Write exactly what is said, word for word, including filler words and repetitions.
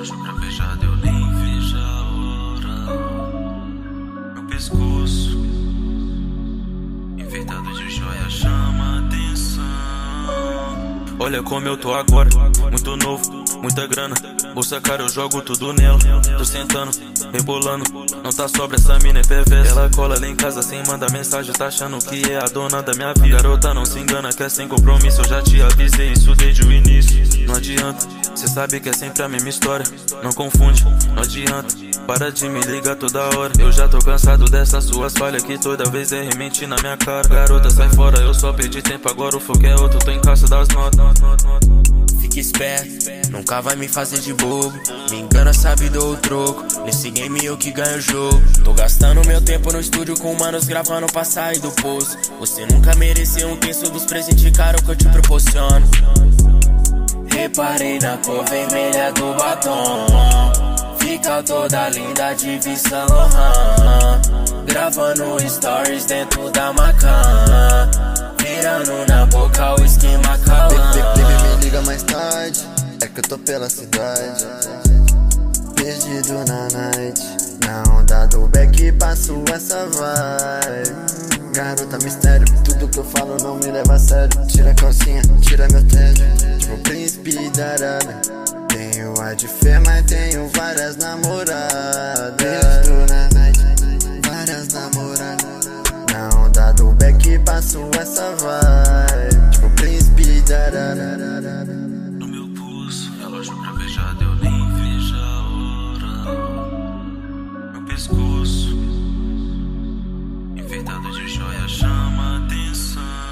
relógio pra beijar, eu nem vejo a hora. Meu pescoço enfeitado de joia chama atenção. Olha como eu tô agora, muito novo, muita grana. Bolsa cara, eu jogo tudo nela. Tô sentando, rebolando, não tá sobra, essa mina é perversa. Ela cola lá em casa sem mandar mensagem, tá achando que é a dona da minha vida. Garota, não se engana que é sem compromisso, eu já te avisei isso desde o início. Não adianta, cê sabe que é sempre a mesma história. Não confunde, não adianta, para de me ligar toda hora. Eu já tô cansado dessas suas falhas que toda vez é remente na minha cara. Garota, sai fora, eu só perdi tempo, agora o foco é outro, tô em caixa das notas. Fique esperto, nunca vai me fazer de bobo. Me engana, sabe, dou o troco. Nesse game eu que ganho o jogo. Tô gastando meu tempo no estúdio com manos gravando pra sair do poço. Você nunca mereceu um terço dos presentes caro que eu te proporciono. Reparei na cor vermelha do batom. Fica toda linda de Saint Laurent. Gravando stories dentro da Macan. Virando na boca o esquema calando. Baby, me liga mais tarde, é que eu tô pela cidade. Perdido na night, na onda do back passo essa vibe. Garota mistério, tudo que eu falo não me leva a sério. Tira a calcinha, tira meu tédio, tipo príncipe da Arábia. Tenho a de fé, mas tenho várias namoradas. Perdido na night, várias namoradas. Na onda do back passo essa vibe, tipo príncipe da Arábia. No meu pulso, relógio pra beijar, eu nem vejo a hora. Meu pescoço enfeitado de joia chama atenção.